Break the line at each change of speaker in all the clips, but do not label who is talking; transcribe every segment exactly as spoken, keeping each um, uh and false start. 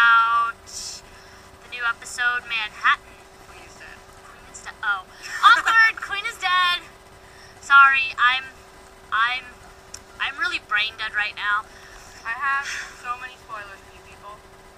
about the new episode, Manhattan.
Queen is dead.
Queen is dead. Oh. Awkward! Queen is dead! Sorry, I'm... I'm... I'm really brain dead right now.
I have so many spoilers for you people.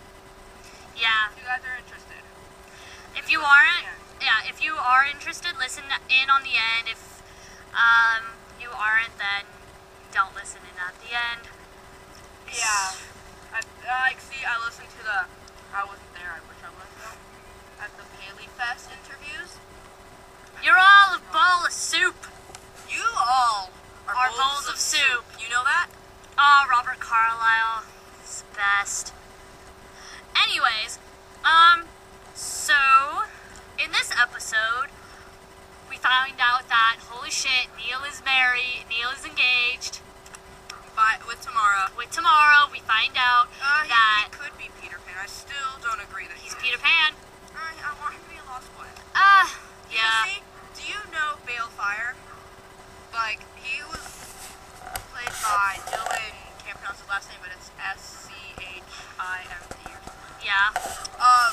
Yeah.
If you guys are interested.
If you aren't... Yeah, if you are interested, listen in on the end. If um, you aren't, then don't listen in at the end.
Yeah. I, like, see, I listened to the... I wasn't there, I wish I was, though. At the Paley Fest interviews.
You're all a bowl of soup.
You all are,
are
bowls,
bowls of soup.
You know that?
Oh, Robert Carlyle is the best. Anyways, um, so, in this episode, we find out that, holy shit, Neil is married, Neil is engaged.
By, with Tamara.
With Tamara, we find out
uh, he,
that...
he could be Peter Pan. I still don't agree that
he's
he
Peter Pan.
I, I want him to be a Lost Boy.
Ah, uh,
yeah.
yeah.
See, do you know Balefire? Like, he was played by Dylan, can't pronounce his last name, but it's S C H I M P or something.
Yeah.
Um,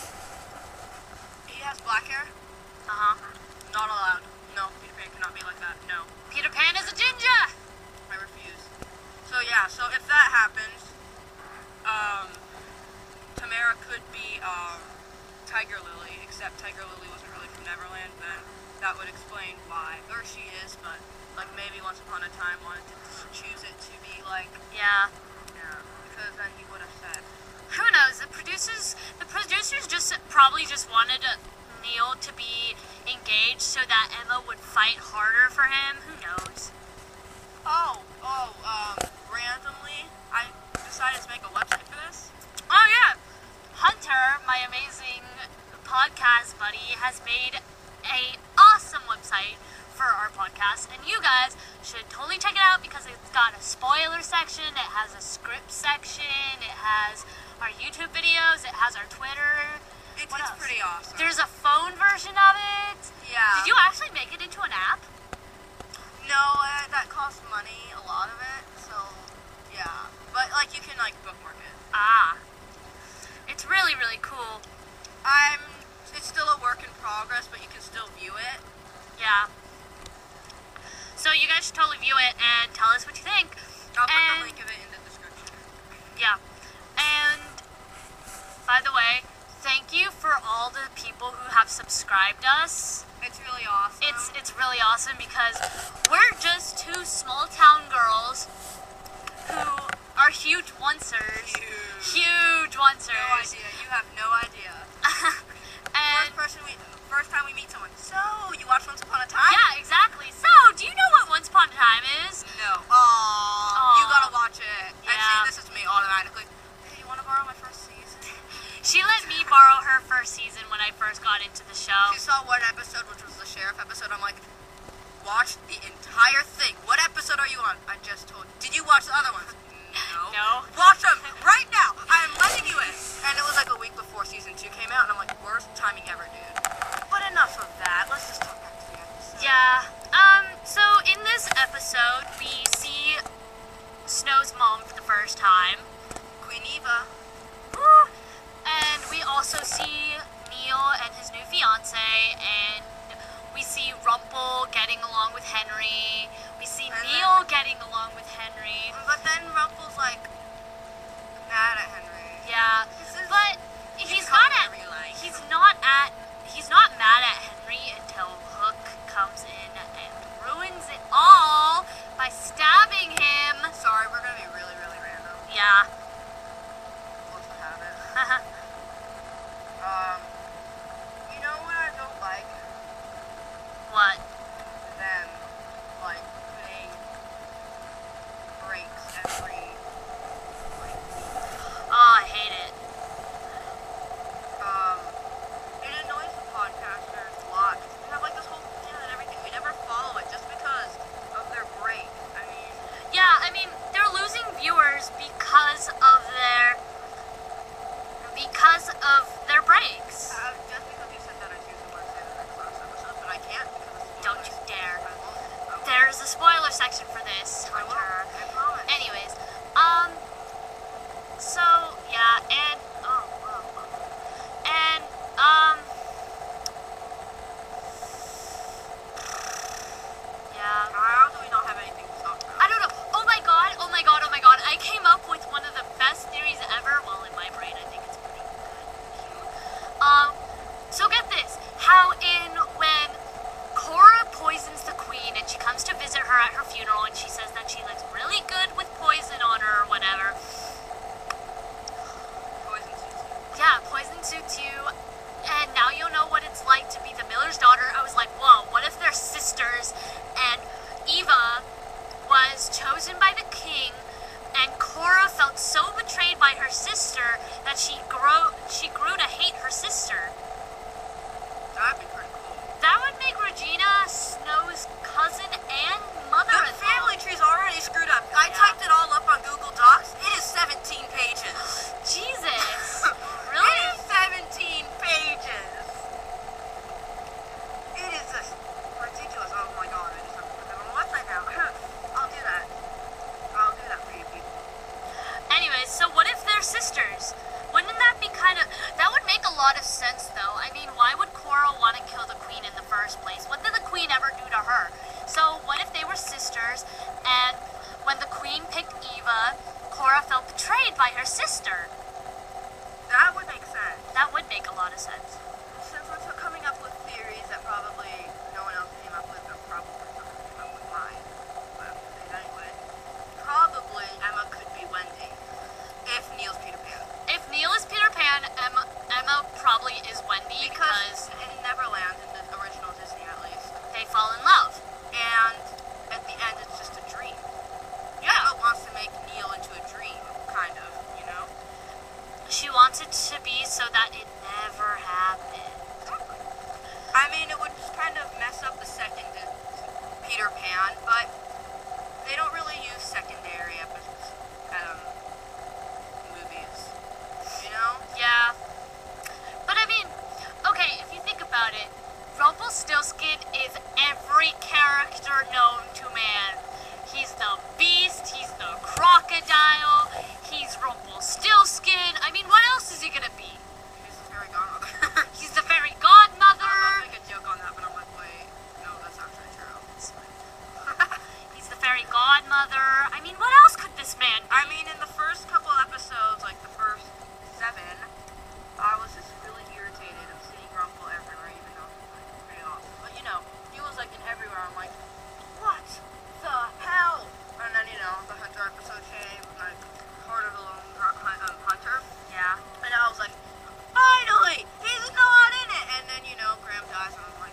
he has black hair.
Uh-huh.
Not allowed. No, Peter Pan cannot be like that. No.
Peter Pan is a ginger!
I refuse. So yeah, so if that happens, um, Tamara could be, um, Tiger Lily, except Tiger Lily wasn't really from Neverland, then that would explain why. Or she is, but, like, maybe once upon a time wanted to choose it to be, like...
Yeah.
Yeah, because then he would have said...
Who knows? The producers, the producers just probably just wanted Neil to be engaged so that Emma would fight harder for him. Who knows?
Oh, oh, um, randomly, I decided to make a website for this.
Oh, yeah. Hunter, my amazing podcast buddy, has made a awesome website for our podcast, and you guys should totally check it out because it's got a spoiler section, it has a script section, it has our YouTube videos, it has our Twitter.
It's,
what
it's
else?
pretty awesome.
There's a phone version of it.
Yeah.
Did you actually make it into an app?
No, uh, that costs money, a lot of it, so, yeah. But, like, you can, like, bookmark it.
Ah. It's really, really cool.
I'm, it's still a work in progress, but you can still view it.
Yeah. So you guys should totally view it and tell us what you think.
I'll put
and,
the link of it in the description.
Yeah. And, by the way, thank you for all the people who have subscribed us.
It's really awesome.
It's it's really awesome because we're just two small town girls who are huge oncers.
Huge.
Huge oncers.
No idea. You have no idea.
And
first person we, first time we meet someone. So, you watched Once Upon a Time?
yeah, exactly. So, do you know what Once Upon a Time is?
No. Aww. You gotta watch it.
Yeah.
And see, this is me automatically. Hey, you wanna borrow my first season?
She let me borrow her first season when I first got into the show.
She saw one episode, which was the sheriff episode. I'm like, watch the entire thing. What episode are you on? I just told you. Did you watch the other ones? No.
No.
Watch them right now. I'm letting you in. And it was like a week before season two came out, and I'm like, worst timing ever, dude. But enough of that. Let's just talk back to the episode.
Yeah. Um, so in this episode, we see Snow's mom for the first time.
Queen Eva.
Woo! And we also see Neil and his new fiance, and we see Rumple getting along with Henry. We see
and
Neil
then,
getting along with Henry.
But then Rumple's like mad at Henry.
Yeah,
Is,
but he's not at.
Like.
He's not at. He's not mad at Henry until Hook comes in and ruins it all by stabbing him.
Sorry, we're gonna be really, really random.
Yeah.
Let's have it. Um, you know what I don't like?
What?
Them, like, putting breaks every, like,
Oh, I hate it.
um, it annoys the podcasters a lot. We have, like, this whole plan and everything. We never follow it just because of their break. I mean...
Yeah, I mean, they're losing viewers because of their... because of their breaks.
Uh, just because you said that, I choose the word say the next last episode, but I can't because it's
Don't you dare.
I won't. I won't.
There's a spoiler section for this,
I won't.
Hunter.
I promise.
Anyways, um, so, yeah, and, oh, poison tutu, and now you'll know what it's like to be the miller's daughter. I was like, whoa, what if they're sisters? And Eva was chosen by the king, and Cora felt so betrayed by her sister that she grew she grew to hate her sister.
That'd be pretty cool.
That would make Regina Snow's cousin and mother-in-law.
The family tree's already screwed up. I
Yeah.
typed it all up on Google Docs. It is seventeen pages.
Jesus.
It
Really?
is seventeen pages. It is just ridiculous. Oh my god. I just have to put that on the website now. I'll do that. I'll do that for you people.
Anyways, so what if they're sisters? Wouldn't that be kind of... That would make a lot of sense, though. I mean, why would Cora want to kill the queen in the first place? What did the queen ever do to her? So what if they were sisters, and when the queen picked Eva, Cora felt betrayed by her sister?
That would make sense.
That would make a lot of sense.
Since we're coming up with theories that probably no one else came up with, or probably someone came up with mine, but I'm gonna say it anyway. Probably Emma could be Wendy, if Neil's Peter Pan.
If Neil is Peter Pan, Emma, Emma probably is Wendy because,
Because in Neverland, in the original Disney at least,
they fall in love.
and at the end it's just a dream. Emma wants to make Neil into a dream, kind of, you know?
She wants it to be so that it never happened.
I mean, it would just kind of mess up the second Peter Pan, but they don't really use secondary episodes, um, movies, you know?
Yeah. But I mean, okay, if you think about it, Rumpelstiltskin is every character known to man. He's the beast, he's the crocodile, he's Rumpelstiltskin. I mean, what else is he gonna be?
He's the fairy godmother.
He's the fairy
I was about
godmother.
to make a joke on that, but I'm like, wait, no, that's actually true.
He's the fairy godmother. I mean, what else could this man be?
I mean, in the first couple episodes, like the first seven, I was just really irritated of seeing Rumple everywhere, even though he was like pretty awesome. But you know, he was like in everywhere. I'm like, what the hell? And then you know, the Hunter episode came, like Heart of the Lone um, Hunter,
Yeah.
and I was like, finally, he's not in it. And then you know, Graham dies, and I'm like,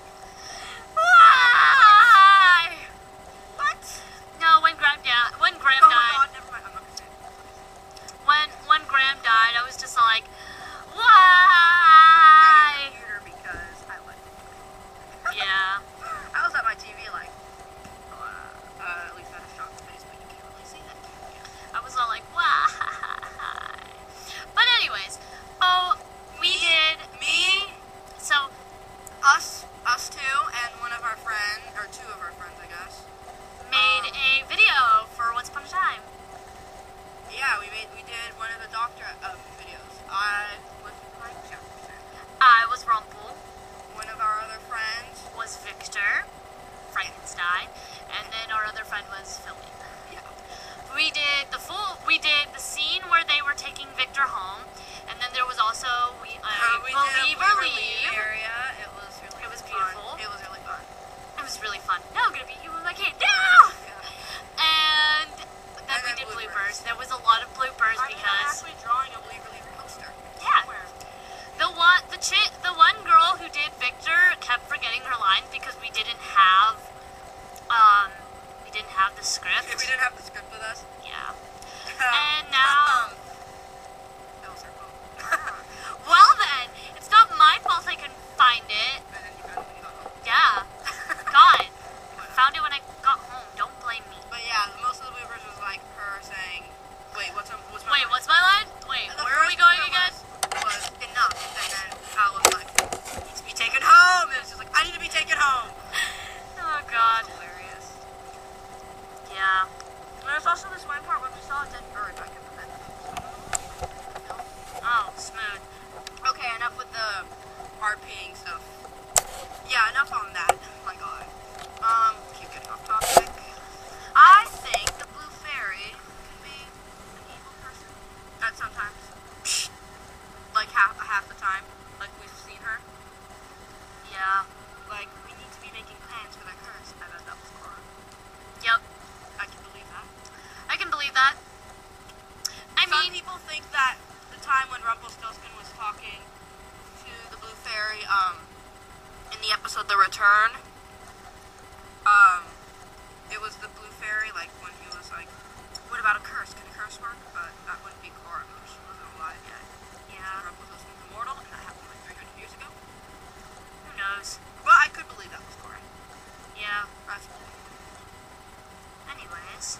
Why?
what?
No, when Graham, yeah, when Graham
Oh my
died,
god, never mind. I'm not gonna say it.
when when Graham died, I was just like,
I
why?
computer because I like it.
Yeah.
I was at my T V like, uh, uh, at least at a shocked face, but you can't really see that, can you?
I was all like, why? But anyways, oh, we did,
Me,
so,
us, us two, and one of our friends, or two of our friends, I guess.
made
Um,
a video for Once Upon a Time.
Yeah, we made, we did one of the Doctor um, videos. I was Mike Jefferson.
I was Rumpel,
One of our other friends,
was Victor, Frankenstein, and then our other friend was filming.
yeah,
We did the full, we did the scene where they were taking Victor home, and then there was also, we, uh,
Uh, we did
Believe
a
or
We Were
Leave.
area. It was really
It was
fun.
beautiful.
It was really fun.
It was really fun. No, I'm gonna beat you with my kid. No!
Yeah.
And then
And
we
then
did
bloopers.
bloopers. There was a lot of bloopers
I mean, I'm
because
actually drawing a Believe or Leave poster.
Yeah.
Somewhere.
the one the chi- the one girl who did Victor kept forgetting her lines because we didn't have um we didn't have the script.
We didn't have the script with us.
Yeah.
Um,
And now-
that was our phone.
Well then, it's not my fault I couldn't find it.
And then you found it when you got home.
Yeah. God. Found it when I got home. Don't blame me.
But yeah, most of the bloopers was like her saying, "Wait, what's up? What's my
Wait,
line?"
what's my line? Wait,
And the
where are we
first
going
blooper
again?
Was, was enough, and then Al was like, "You need to be taken home." And it's just like, "I need to be taken home."
Oh God.
Hilarious.
Yeah.
And there's also this one part where we saw a dead bird back in the bed.
Oh, smooth.
Okay, enough with the RPing stuff. Yeah, enough on that. Oh my god. Um, keep getting off topic. I think the blue fairy can be an evil person. At sometimes. Like half half the time. Like we've seen her.
Yeah.
Like, we need to be making plans for the curse. I bet that was Cora.
Yep.
I can believe that.
I can believe that. I
Some
mean,
people think that the time when Rumpelstiltskin was talking episode, The Return, um, it was the blue fairy, like, when he was like, what about a curse? Can a curse work? But that wouldn't be Korra, because she wasn't alive yet.
Yeah.
She was immortal, and that happened like three hundred years ago.
Who knows?
But I could believe that was Korra.
Yeah.
That's
Anyways.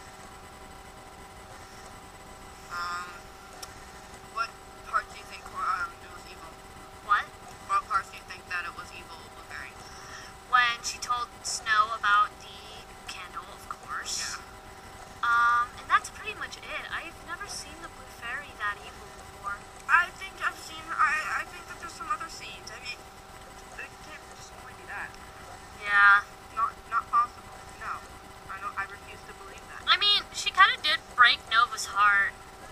Um, what part do you think Korra, um, it was evil?
What?
What part do you think that it was evil, Blueberry?
When she told Snow about the candle, of course.
Yeah.
Um, and that's pretty much it. I've never seen the Blue Fairy that evil before.
I think I've seen her, I, I think that there's some other scenes. I mean, they can't just only do that.
Yeah.
Not, not possible. No. I don't, I refuse to believe that.
I mean, she kind of did break Nova's heart.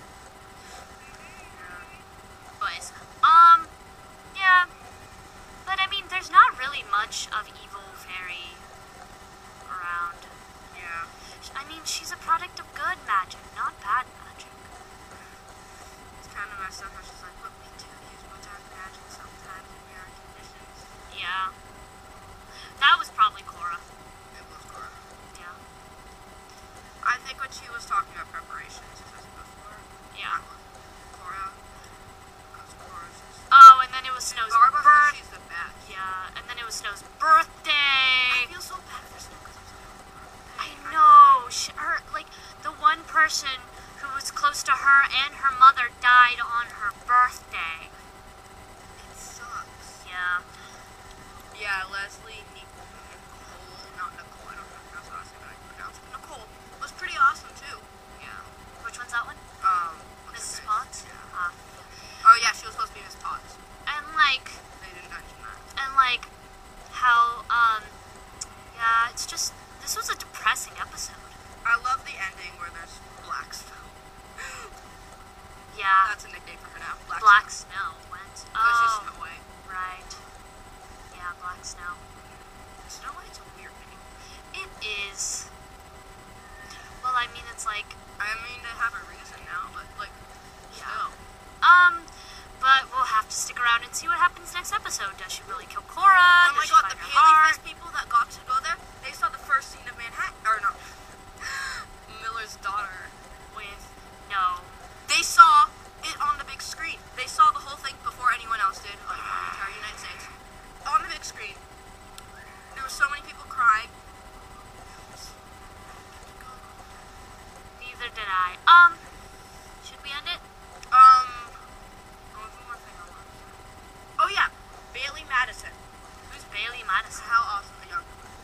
But, um, yeah. But, I mean, there's not really much of evil fairy around.
Yeah.
I mean, she's a product of good magic, not bad magic.
It's kind of messed up how she's like, but we do use dark magic sometimes in rare conditions.
Yeah. That was probably Korra.
It was Korra.
Yeah.
I think when she was talking about preparations, it was before.
Yeah.
Korra. That was Korra's.
Oh, and then it was Snow's
Barbara,
birth.
she's the best.
Yeah, and then it was Snow's birthday.
I feel so bad for Snow because
I know. She, her, like, the one person who was close to her and her mother died on her birthday.
it sucks.
Yeah.
Yeah, Leslie Nicole, Nicole, not Nicole, I don't know how to pronounce her last name, but I can pronounce it. Nicole was pretty awesome too. Yeah.
Which one's that one?
Um, what's
Missus
her name?
Potts?
Yeah.
Ah.
Oh yeah, she was supposed to be Miss Potts.
And, like,
They didn't mention that.
and, like, how, um, yeah, it's just, this was a depressing episode.
I love the ending where there's Black Snow.
Yeah.
That's a nickname for her now. Black,
Black
Snow.
Snow went.
Because she's
Oh,
Snow White.
right. Yeah, Black Snow.
Snow White's a weird name.
It is. Well, I mean, it's like,
I mean, they have a reason now, but like,
Yeah.
still.
um, but we'll have to stick around and see what happens next episode. Does she really kill Korra?
Oh my
Does she
god,
find
the
her
Paley
heart?
Fest people that got to go there, they saw the first scene of Manhattan, or no, Miller's daughter.
With no.
They saw it on the big screen. They saw the whole thing before anyone else did, like the entire United States. On the big screen. There were so many people crying.
Neither did I. Um, should we end it?
Um, oh, there's one more thing I want to say. Oh yeah, Bailey Madison.
Who's Bailey Madison?
How awesome the young.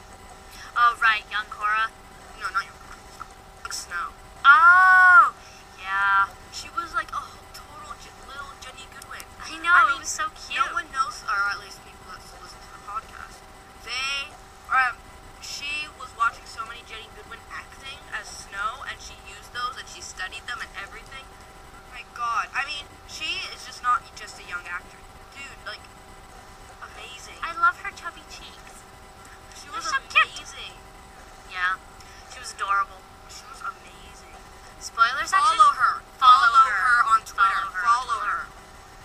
Oh, right, young Korra.
No, not young. Like Snow.
Oh, yeah.
She was like a whole total j- little Jenny Goodwin.
I know,
I
it
mean,
was so cute.
No one knows, or at least people that listen to the podcast. They, um, she was watching so many Jenny Goodwin acting as Snow, and she used those, and she studied them and everything. My God, I mean, she is just not just a young actor, dude. Like, amazing.
I love her chubby cheeks.
She
They're
was
so cute.
amazing.
Yeah, she was adorable.
She was amazing.
Spoiler section?
Follow her.
Follow
Follow
her.
her on Twitter.
Follow her on
Follow
Twitter.
her.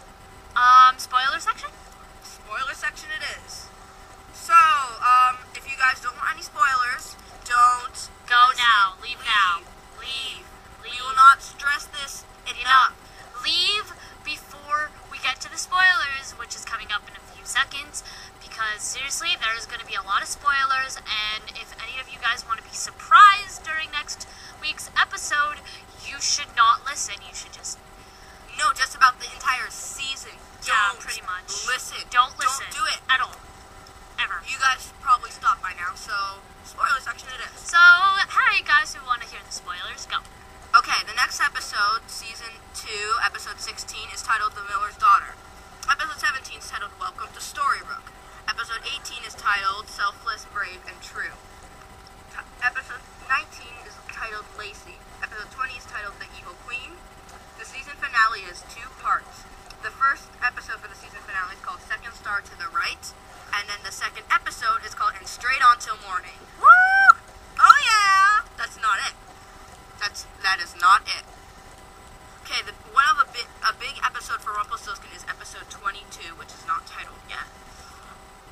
Um, spoiler section?
Spoiler section it is. So, um, if you guys don't want any spoilers, don't
Go
listen.
now. Leave, now. Leave.
We
Leave.
will not stress this
You
enough.
know, leave before we get to the spoilers, which is coming up in a few seconds. Because seriously, there's going to be a lot of spoilers, and if any of you guys want to be surprised during next week's episode, you should not listen. You should just
No, just about the entire season.
Yeah,
Don't
pretty much.
Listen.
Don't listen.
Don't do it.
At all. Ever.
You guys should probably stop by now, so spoiler section it is.
So, hi guys who want to hear the spoilers, go.
Okay, the next episode, season two, episode sixteen, is titled The Miller's Daughter. Episode seventeen is titled Welcome to Storybrooke. Episode eighteen is titled Selfless, Brave, and True. T- episode nineteen is titled Lacey. Episode twenty is titled The Evil Queen. The season finale is two parts. The first episode for the season finale is called Second Star to the Right, and then the second episode is called And Straight On Till Morning. Woo! Oh yeah! That's not it. That's that is not it. Okay, the one of a bit a big episode for Rumpelstiltskin is episode twenty-two, which is not titled yet. Welcome to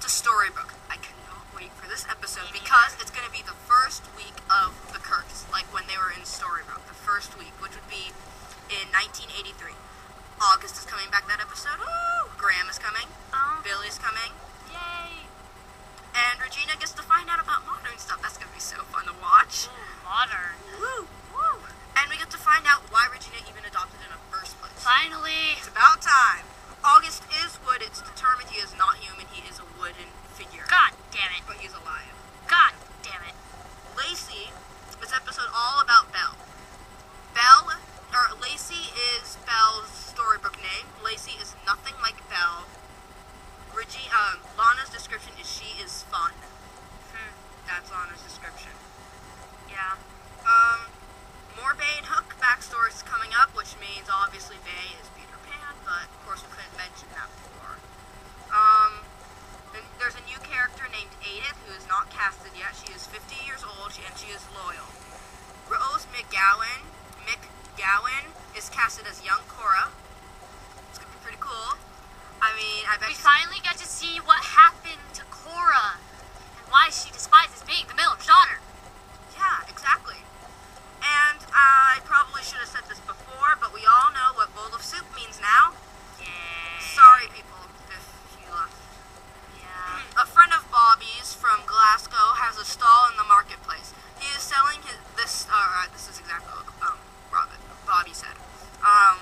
to Storybrooke. I cannot wait for this episode because it's going to be the first week of the Kirks, like when they were in Storybrooke, the first week, which would be in nineteen eighty-three. August is coming back that episode. Woo! Graham is coming.
Oh.
Billy's coming.
Yay.
And Regina gets to find out about modern stuff. That's going to be so fun to watch.
Ooh, modern.
Woo! Woo! And we get to find out why Regina even adopted in the first place.
Finally.
It's about time. August is wood. It's determined he is not human. He is a wooden figure.
God damn it.
But he's alive.
God damn it.
Lacey, this episode all about Belle. Belle, or Lacey is Belle's Storybrooke name. Lacey is nothing like Belle. Regina, um, Lana's description is she is fun.
Hmm.
That's Lana's description.
Yeah.
Um, more Bay and Hook backstories coming up, which means obviously Bay is Peter Pan, but of course we couldn't mention that before. Um, then there's a new character named Edith who is not casted yet. She is fifty years old and she is loyal. Rose McGowan, McGowan is casted as young Cora. It's gonna be pretty cool. I mean, I bet
We
she's-
finally get to see what happened to Cora and why she despises being the miller's daughter.
Yeah, exactly. And I probably should have said this before, but we all know what bowl of soup means now.
Yeah.
Sorry, people, if you left.
Yeah.
A friend of Bobby's from Glasgow has a stall in the marketplace. He is selling his this. Uh, this is exactly what um, Robin, Bobby said. Um,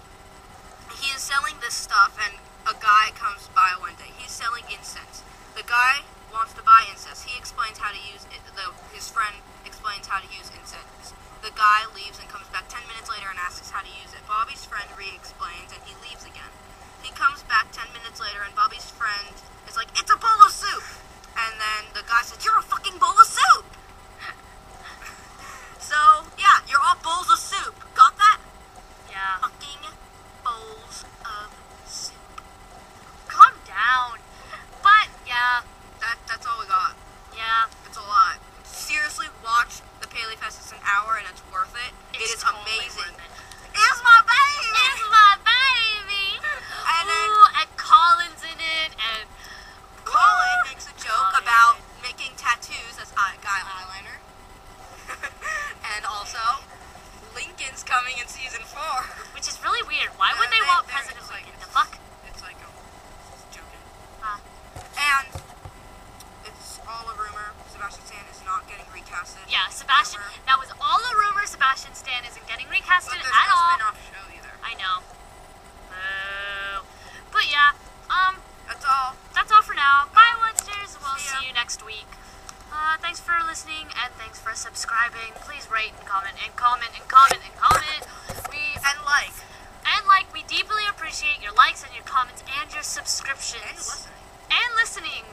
he is selling this stuff, and a guy comes by one day. He's selling incense. The guy wants to buy incense. He explains how to use it. The, his friend explains how to use incense. The guy leaves and comes back ten minutes later and asks how to use it. Bobby's friend re-explains, and he leaves again. He comes back ten minutes later, and Bobby's friend is like, "It's a bowl of soup!" And then the guy says, "You're a fucking bowl of soup!" So, yeah, you're all bowls of soup. Got that?
Yeah.
Fucking bowls of soup.
Calm down. But, yeah.
That, that's all we got.
Yeah.
It's a lot. Seriously, watch the Paley Fest. It's an hour and it's worth it. It
It's
is
totally
amazing.
worth it.
It's my baby!
It's my baby!
And then-
Ooh, and Colin's in it, and...
Colin makes a joke
Colin.
about making tattoos as eye, guy eyeliner. And also, Lincoln's coming in season four.
Which is really weird. Why would
Uh,
they
they-
want
they're-
President
it's like-
Lincoln? The fuck?
It's like a just joking.
Huh.
And it's all a rumor. Sebastian Stan is not getting recasted.
Yeah, Sebastian...
Rumor.
That was all a rumor. Sebastian Stan isn't getting recasted
But there's
at
no
all.
spin-off show either.
I know. Boo. But yeah, um,
That's all.
that's all for now. Bye, Monsters. We'll
See ya.
see you next week. Uh, thanks for listening and thanks for subscribing. Please rate and comment and comment and comment and comment. We
And like.
and like we deeply appreciate your likes and your comments and your
And
subscriptions
listening.
and listening.